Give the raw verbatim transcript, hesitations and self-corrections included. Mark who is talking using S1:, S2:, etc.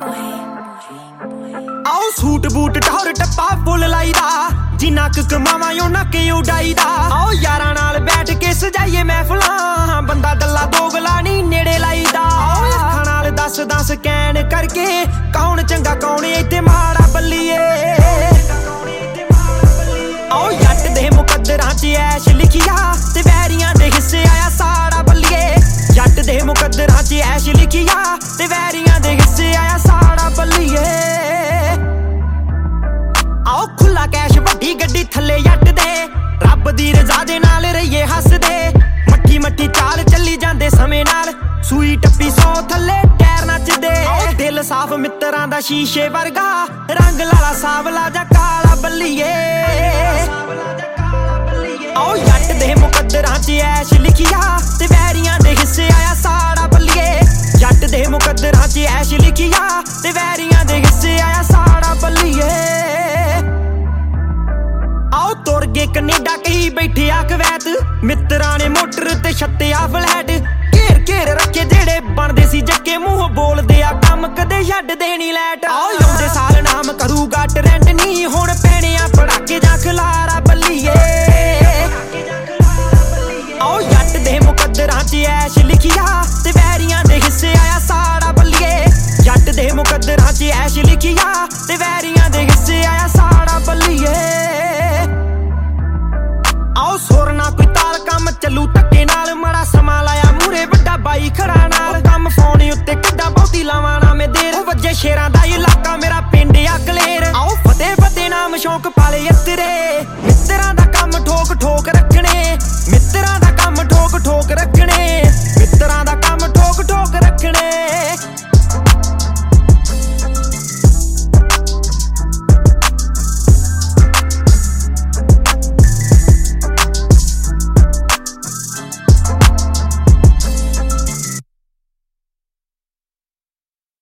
S1: आओ suit boot टौर टप्पा फुल लाईदा जिन्ना क कमावा उन्ना के उडाईदा आओ यारां नाल बैठ के सजाइए महफिलां बंदा दल्ला दोगला नी नेड़े लाईदा आओ अखां नाल दस दस कैन करके कौन चंगा कौन इत्थे माड़ा बल्लीए आओ जट दे मुकद्दरां च ऐश लिखिया ते वैरियां दे हिस्से आया साड़ा बल्लीए जट दे मुकद्दरां च ऐश लिखिया ते वैरियां दे हिस्से आया साड़ा बल्लीए आओ खुला कैश वड्डी गड्डी थल्ले जट दे रब दी रजा दे नाल रहिए हसदे मट्ठी मट्ठी चाल चली जांदे समय नाल सूई टप्पी सौ थल्ले टैर नचदे दिल साफ मित्तरां दा शीशे वर्गा रंग लाला सावला जा काला बल्लीए आओ जट दे मुकद्दरां च ऐश लिखिया ते वैरियां दे हिस्से आया साड़ा बल्लीए जट दे मुकद्दरां च ऐश लिखिया ते वैरियां दे हिस्से आया साड़ा बल्लीए आओ तुर गए कनेडा कही बैठे आ कवैत मित्तरां ने मोटर ते छत्तिया फ्लैट घेर घेर रखे जेड़े बनदे सी जक्के मूंह बोलदे आ कम कदे छड्डदे नी लैट आओ लौंदे साल नाम करूगा ट्रेंड नी हुण पैणे आ पड़ाके जां खलारा बल्लीए आओ जट दे मुकद्दरां च ऐश लिखिया ते वैरियां दे हिस्से आया साड़ा बल्लीए जट दे मुकद्दरां च ऐश लिखिया ते वैरियां दे हिस्से आया साड़ा बल्लीए आओ सुर ना कोई ताल कम चलू धक्के नाल माड़ा समा लाया मूरे वड्डा बाई खड़ा नाल कम फोन उत्ते किड्डा बहुती लावां ना मैं देर वज्जे शेरां दा इलाका मेरा पिंड आ कलेर आओ फतेह फतेह नाम शौक पाले यत्तरे मित्तरां दा कम ठोक ठोक